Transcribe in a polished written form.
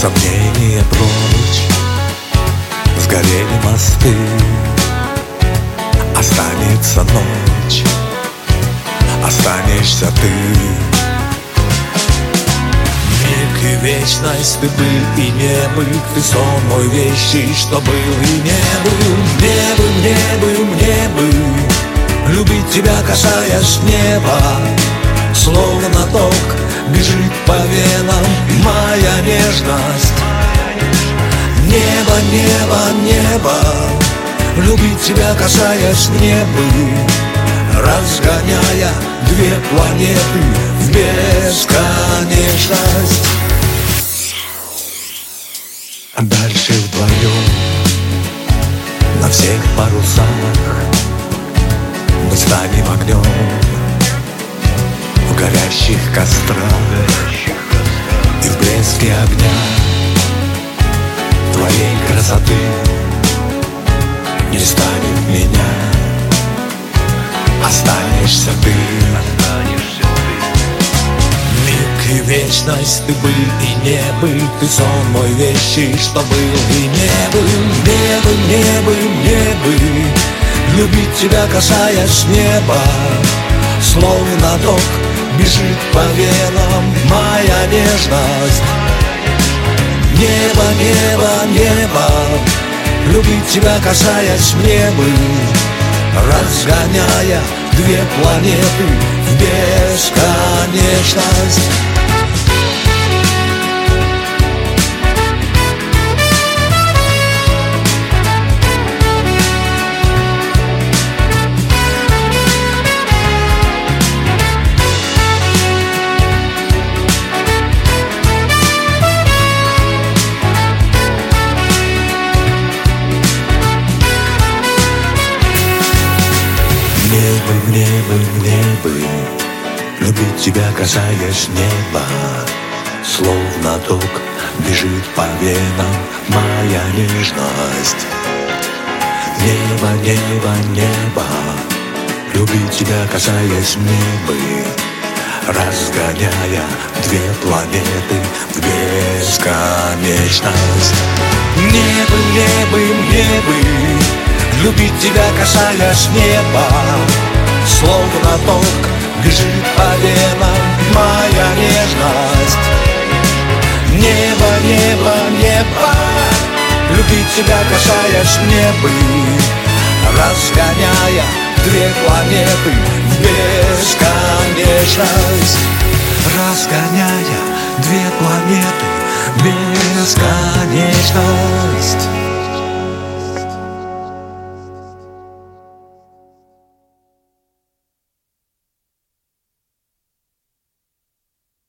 Сомнения прочь, сгорели мосты, останется ночь, останешься ты. Миг и вечность, ты был и не был, ты сон мой вещи, что был и не был. Не был, не был, не был, любить тебя, касаясь неба, словно ток бежит по венам моя нежность. Небо, небо, небо, любить тебя, касаясь небы, разгоняя две планеты в бесконечность. А дальше вдвоем на всех парусах мы станем огнем в горящих кострах и в блеске огня твоей красоты не станет меня, останешься ты. Миг и вечность, ты был и не был, ты сон мой вещи, что был и не был. Не был, не был, не был, любить тебя, касаясь неба, словно ток бежит по венам моя нежность. Небо, небо, небо, любить тебя, касаясь небы, разгоняя две планеты в бесконечность. Мне бы любить тебя, касаясь неба, словно ток бежит по венам моя нежность. Небо, небо, небо, любить тебя, касаясь небы, разгоняя две планеты в бесконечность. Небо, небо, небо, любить тебя, касаясь неба, словно ток бежит по венам моя нежность. Небо, небо, небо, любить тебя, касаясь небы, разгоняя две планеты в бесконечность. Разгоняя две планеты в бесконечность.